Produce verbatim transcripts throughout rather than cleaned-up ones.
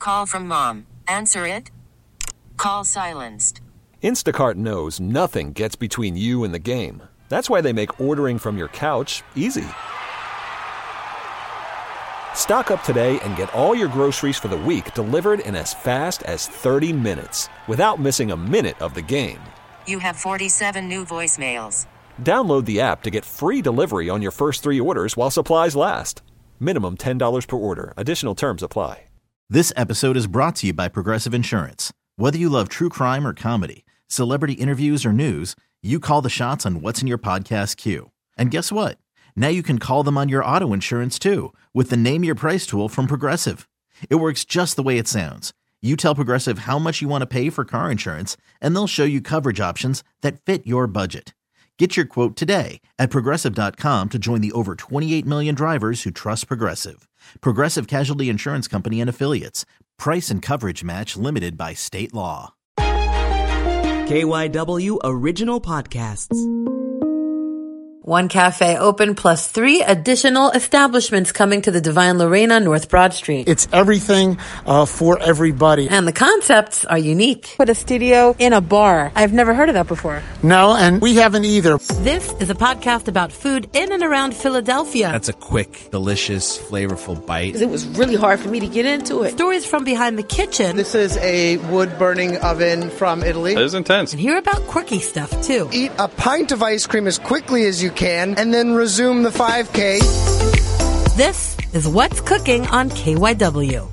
Call from mom. Answer it. Call silenced. Instacart knows nothing gets between you and the game. That's why they make ordering from your couch easy. Stock up today and get all your groceries for the week delivered in as fast as thirty minutes without missing a minute of the game. You have forty-seven new voicemails. Download the app to get free delivery on your first three orders while supplies last. Minimum ten dollars per order. Additional terms apply. This episode is brought to you by Progressive Insurance. Whether you love true crime or comedy, celebrity interviews or news, you call the shots on what's in your podcast queue. And guess what? Now you can call them on your auto insurance too with the Name Your Price tool from Progressive. It works just the way it sounds. You tell Progressive how much you want to pay for car insurance, and they'll show you coverage options that fit your budget. Get your quote today at Progressive dot com to join the over twenty-eight million drivers who trust Progressive. Progressive Casualty Insurance Company and Affiliates. Price and coverage match limited by state law. K Y W Original Podcasts. One cafe open plus three additional establishments coming to the Divine Lorena, North Broad Street. It's everything uh, for everybody. And the concepts are unique. Put a studio in a bar. I've never heard of that before. No, and we haven't either. This is a podcast about food in and around Philadelphia. That's a quick, delicious, flavorful bite. It was really hard for me to get into it. Stories from behind the kitchen. This is a wood-burning oven from Italy. It is intense. And hear about quirky stuff, too. Eat a pint of ice cream as quickly as you can, and then resume the five K. This is What's Cooking on K Y W.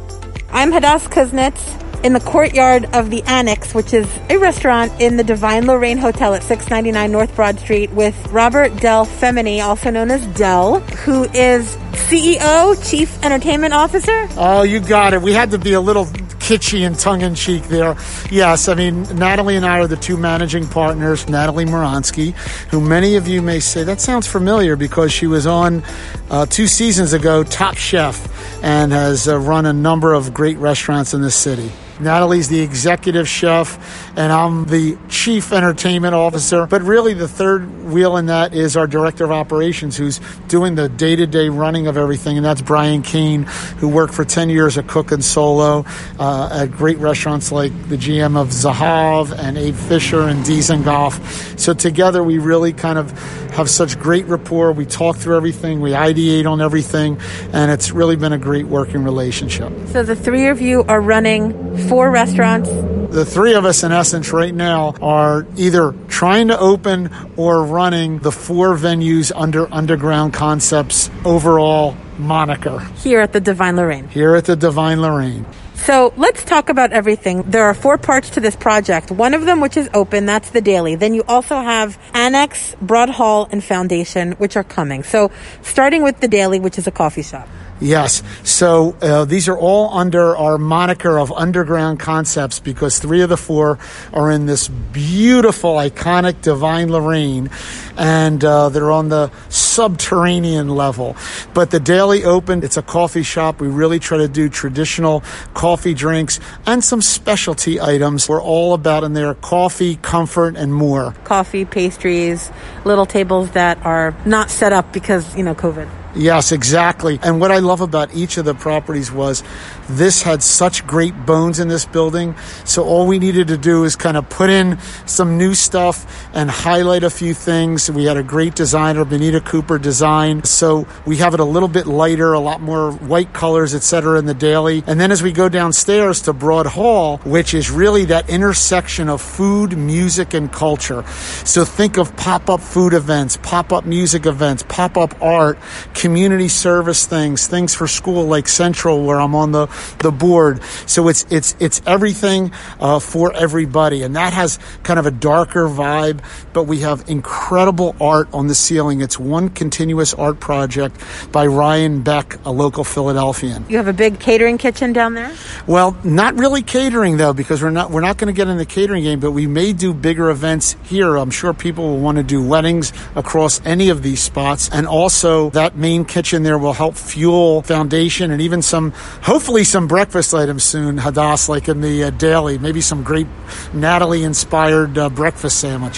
I'm Hadass Kuznets in the courtyard of the Annex, which is a restaurant in the Divine Lorraine Hotel at six ninety-nine North Broad Street with Robert Del Femini, also known as Del, who is C E O, Chief Entertainment Officer. Oh, you got it. We had to be a little kitschy and tongue-in-cheek there. Yes, I mean, Natalie and I are the two managing partners. Natalie Moronsky, who many of you may say, that sounds familiar because she was on uh, two seasons ago, Top Chef, and has uh, run a number of great restaurants in this city. Natalie's the executive chef, and I'm the chief entertainment officer. But really, the third wheel in that is our director of operations, who's doing the day-to-day running of everything, and that's Brian Kane, who worked for ten years at Cook and Solo uh, at great restaurants like the G M of Zahav and Abe Fisher and Dizengoff. So together, we really kind of have such great rapport. We talk through everything. We ideate on everything, and it's really been a great working relationship. So the three of you are running four restaurants. The three of us, in essence, right now are either trying to open or running the four venues under Underground Concepts overall moniker. Here at the Divine Lorraine. Here at the Divine Lorraine. So let's talk about everything. There are four parts to this project. One of them, which is open, that's the Daily. Then you also have Annex, Broad Hall, and Foundation, which are coming. So starting with the Daily, which is a coffee shop. Yes. So uh, these are all under our moniker of Underground Concepts because three of the four are in this beautiful, iconic Divine Lorraine, and uh, they're on the subterranean level. But the Daily opened. It's a coffee shop. We really try to do traditional coffee drinks and some specialty items. We're all about in there coffee, comfort, and more. Coffee, pastries, little tables that are not set up because, you know, COVID. Yes, exactly. And what I love about each of the properties was this had such great bones in this building. So all we needed to do is kind of put in some new stuff and highlight a few things. We had a great designer, Benita Cooper Design. So we have it a little bit lighter, a lot more white colors, et cetera, in the Daily. And then as we go downstairs to Broad Hall, which is really that intersection of food, music, and culture. So think of pop-up food events, pop-up music events, pop-up art, community service things, things for school like Central, where I'm on the, the board. So it's it's it's everything uh, for everybody. And that has kind of a darker vibe, but we have incredible art on the ceiling. It's one continuous art project by Ryan Beck, a local Philadelphian. You have a big catering kitchen down there? Well, not really catering, though, because we're not we're not going to get in the catering game, but we may do bigger events here. I'm sure people will want to do weddings across any of these spots. And also that main kitchen there will help fuel Foundation and even some, hopefully some breakfast items soon, Hadass, like in the uh, Daily, maybe some great Natalie-inspired uh, breakfast sandwiches.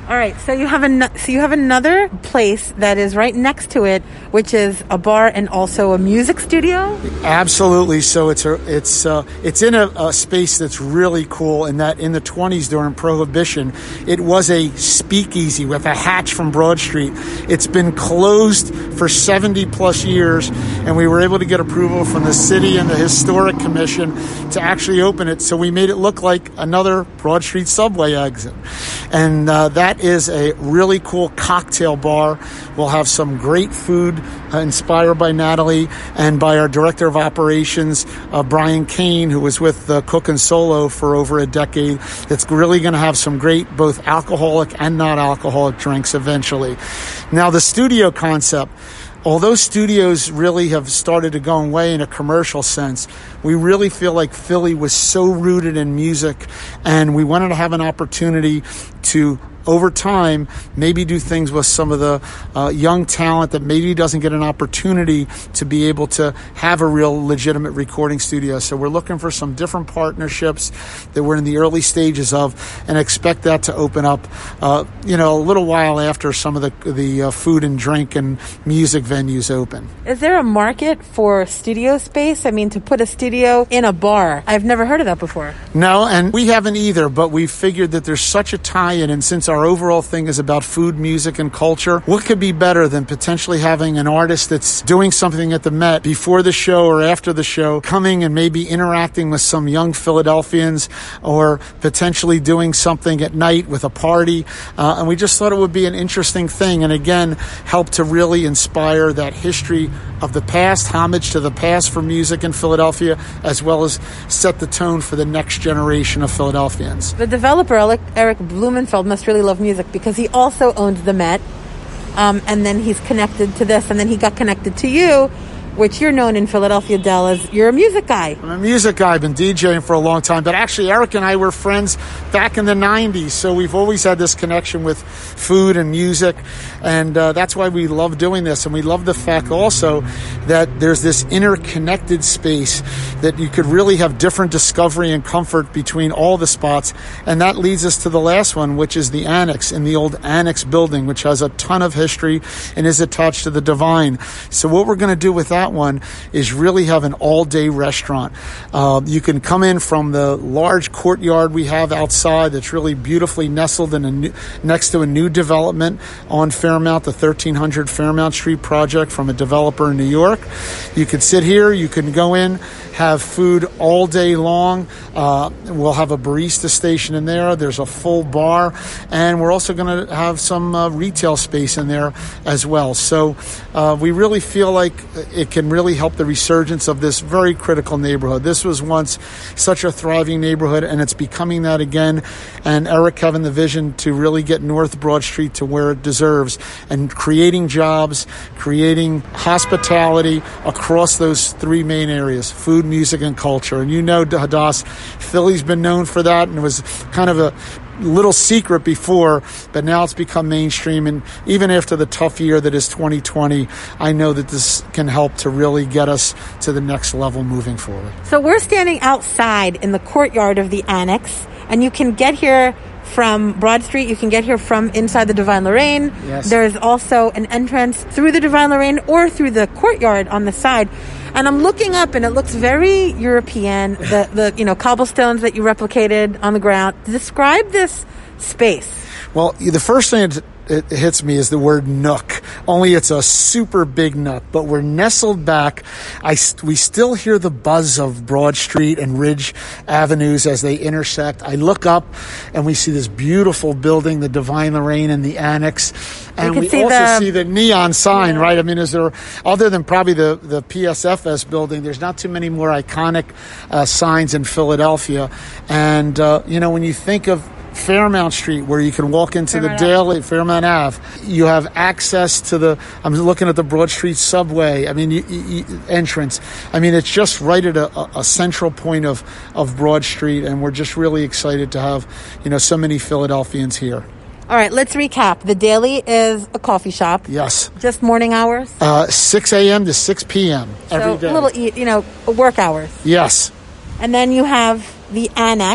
All right, so you have an, so you have another place that is right next to it, which is a bar and also a music studio. Absolutely. So it's a, it's uh, it's in a, a space that's really cool. In that, in the twenties during Prohibition, it was a speakeasy with a hatch from Broad Street. It's been closed for seventy plus years, and we were able to get approval from the city and the Historic Commission to actually open it. So we made it look like another Broad Street subway exit, and uh, that is a really cool cocktail bar. We'll have some great food uh, inspired by Natalie and by our director of operations, uh, Brian Kane, who was with uh, Cook and Solo for over a decade. It's really going to have some great both alcoholic and not alcoholic drinks eventually. Now, the studio concept, although studios really have started to go away in a commercial sense, we really feel like Philly was so rooted in music, and we wanted to have an opportunity to, over time, maybe do things with some of the uh, young talent that maybe doesn't get an opportunity to be able to have a real legitimate recording studio. So we're looking for some different partnerships that we're in the early stages of, and expect that to open up, uh, you know, a little while after some of the the uh, food and drink and music venues open. Is there a market for studio space? I mean, to put a studio in a bar? I've never heard of that before. No, and we haven't either, but we figured that there's such a tie-in, and since our overall thing is about food, music, and culture, what could be better than potentially having an artist that's doing something at the Met before the show or after the show, coming and maybe interacting with some young Philadelphians, or potentially doing something at night with a party. Uh, and we just thought it would be an interesting thing, and again, help to really inspire that history of the past, homage to the past for music in Philadelphia, as well as set the tone for the next generation of Philadelphians. The developer, Eric Blumenfeld, must really love music, because he also owns the Met, um, and then he's connected to this, and then he got connected to you, which you're known in Philadelphia, Del, as you're a music guy. I'm a music guy. I've been DJing for a long time. But actually, Eric and I were friends back in the nineties. So we've always had this connection with food and music. And uh, that's why we love doing this. And we love the fact also that there's this interconnected space that you could really have different discovery and comfort between all the spots. And that leads us to the last one, which is the Annex, in the old Annex building, which has a ton of history and is attached to the Divine. So what we're going to do with that one is really have an all-day restaurant. Uh, you can come in from the large courtyard we have outside that's really beautifully nestled in a new, next to a new development on Fairmount, the thirteen hundred Fairmount Street project from a developer in New York. You could sit here, you can go in, have food all day long. Uh, we'll have a barista station in there. There's a full bar, and we're also going to have some uh, retail space in there as well. So uh, we really feel like it can really help the resurgence of this very critical neighborhood. This was once such a thriving neighborhood, and it's becoming that again. And Eric having the vision to really get North Broad Street to where it deserves, and creating jobs, creating hospitality across those three main areas: food, music, and culture. And you know, Hadass, Philly's been known for that, and it was kind of a little secret before, but now it's become mainstream. And even after the tough year that is twenty twenty, I know that this can help to really get us to the next level moving forward. So we're standing outside in the courtyard of the Annex, and you can get here from Broad Street. You can get here from inside the Divine Lorraine. Yes. There's also an entrance through the Divine Lorraine or through the courtyard on the side. And I'm looking up, and it looks very European. The, the you know, cobblestones that you replicated on the ground. Describe this space. Well, the first thing it, it hits me is the word nook. Only it's a super big nook, but we're nestled back. I, we still hear the buzz of Broad Street and Ridge Avenues as they intersect. I look up, and we see this beautiful building, the Divine Lorraine and the Annex. And we also the, see the neon sign, yeah. right? I mean, is there, other than probably the, the P S F S building, there's not too many more iconic uh, signs in Philadelphia. And, uh, you know, when you think of Fairmount Street, where you can walk into Fairmount the daily Fairmount Ave, you have access to the, I'm looking at the Broad Street subway, I mean, you, you, entrance. I mean, it's just right at a, a central point of, of Broad Street, and we're just really excited to have, you know, so many Philadelphians here. All right, let's recap. The Daily is a coffee shop. Yes. Just morning hours? Uh, six a.m. to six p.m. every so day. So little, you know, work hours. Yes. And then you have the Annex.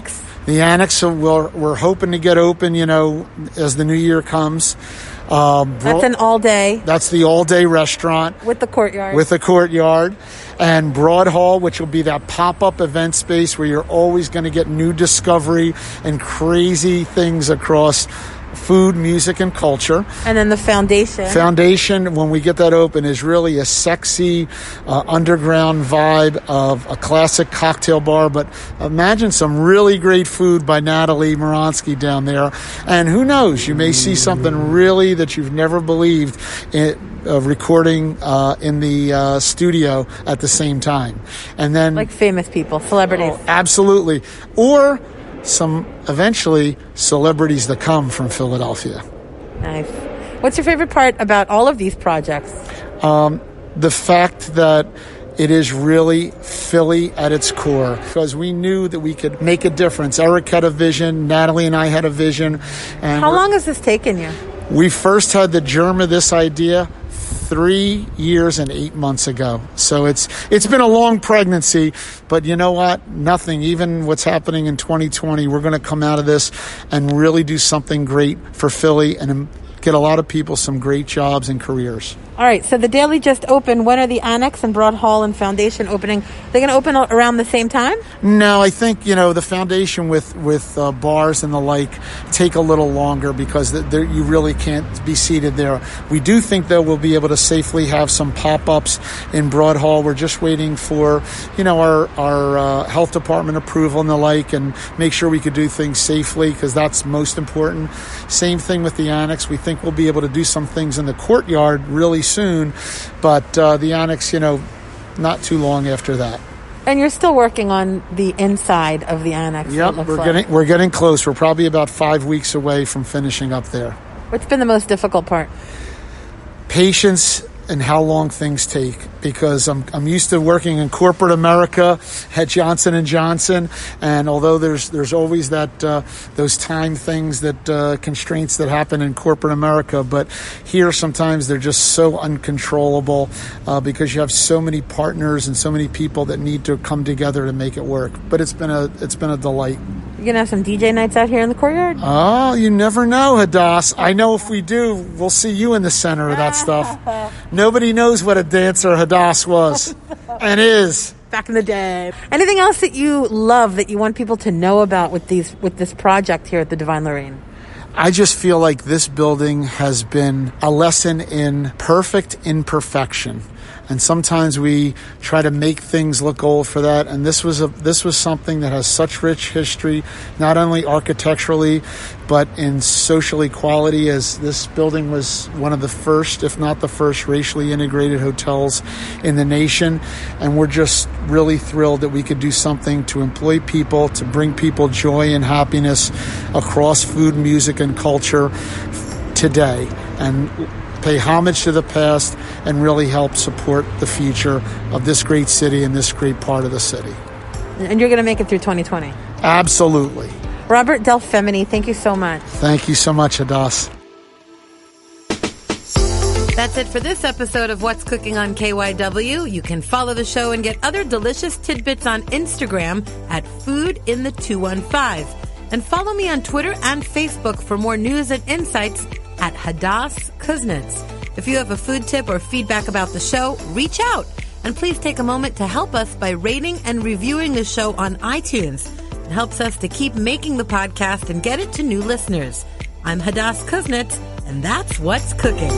The Annex, we're, we're hoping to get open, you know, as the new year comes. Uh, that's an all-day. That's the all-day restaurant. With the courtyard. With the courtyard. And Broad Hall, which will be that pop-up event space where you're always going to get new discovery and crazy things across food, music, and culture. And then the Foundation. Foundation, when we get that open, is really a sexy uh, underground vibe of a classic cocktail bar. But imagine some really great food by Natalie Moronsky down there. And who knows, you may see something really that you've never believed in, uh, recording uh, in the uh, studio at the same time. And then, like famous people, celebrities. Oh, absolutely. Or some eventually celebrities that come from Philadelphia. Nice. What's your favorite part about all of these projects? Um, the fact that it is really Philly at its core, because we knew that we could make a difference. Eric had a vision, Natalie and I had a vision. And how long has this taken you? We first had the germ of this idea three years and eight months ago. So it's it's been a long pregnancy, but you know what? Nothing, even what's happening in twenty twenty, we're going to come out of this and really do something great for Philly and get a lot of people some great jobs and careers. All right, so the Daily just opened. When are the Annex and Broad Hall and Foundation opening? They're going to open around the same time? No, I think, you know, the Foundation with, with uh, bars and the like take a little longer because the, you really can't be seated there. We do think, though, we'll be able to safely have some pop-ups in Broad Hall. We're just waiting for, you know, our, our uh, health department approval and the like and make sure we could do things safely because that's most important. Same thing with the Annex. We think we'll be able to do some things in the courtyard really soon, but uh, the Annex, you know, not too long after that. And you're still working on the inside of the Annex. Yep, we're like. getting we're getting close. We're probably about five weeks away from finishing up there. What's been the most difficult part? Patience and how long things take, because I'm I'm used to working in corporate America at Johnson and Johnson, and although there's there's always that uh, those time things that uh, constraints that happen in corporate America, but here sometimes they're just so uncontrollable uh, because you have so many partners and so many people that need to come together to make it work. But it's been a it's been a delight. You gonna have some D J nights out here in the courtyard? Oh, you never know, Hadass. I know if we do, we'll see you in the center of that stuff. Nobody knows what a dancer Hadass was and is. Back in the day. Anything else that you love that you want people to know about with these with this project here at the Divine Lorraine? I just feel like this building has been a lesson in perfect imperfection. And sometimes we try to make things look old for that. And this was a this was something that has such rich history, not only architecturally, but in social equality, as this building was one of the first, if not the first, racially integrated hotels in the nation. And we're just really thrilled that we could do something to employ people, to bring people joy and happiness across food, music, and culture today. And pay homage to the past and really help support the future of this great city and this great part of the city. And you're going to make it through twenty twenty? Absolutely. Robert Del Femini, thank you so much. Thank you so much, Hadass. That's it for this episode of What's Cooking on K Y W. You can follow the show and get other delicious tidbits on Instagram at Food in the two one five. And follow me on Twitter and Facebook for more news and insights at Hadass Kuznets. If you have a food tip or feedback about the show, reach out. And please take a moment to help us by rating and reviewing the show on iTunes. It helps us to keep making the podcast and get it to new listeners. I'm Hadass Kuznets, and that's What's Cooking.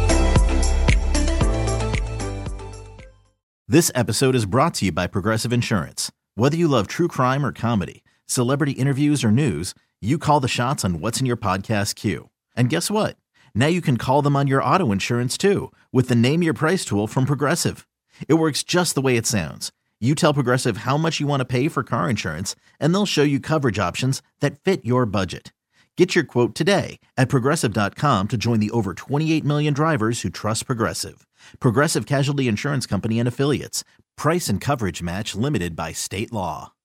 This episode is brought to you by Progressive Insurance. Whether you love true crime or comedy, celebrity interviews or news, you call the shots on what's in your podcast queue. And guess what? Now you can call them on your auto insurance too with the Name Your Price tool from Progressive. It works just the way it sounds. You tell Progressive how much you want to pay for car insurance, and they'll show you coverage options that fit your budget. Get your quote today at Progressive dot com to join the over twenty-eight million drivers who trust Progressive. Progressive Casualty Insurance Company and Affiliates. Price and coverage match limited by state law.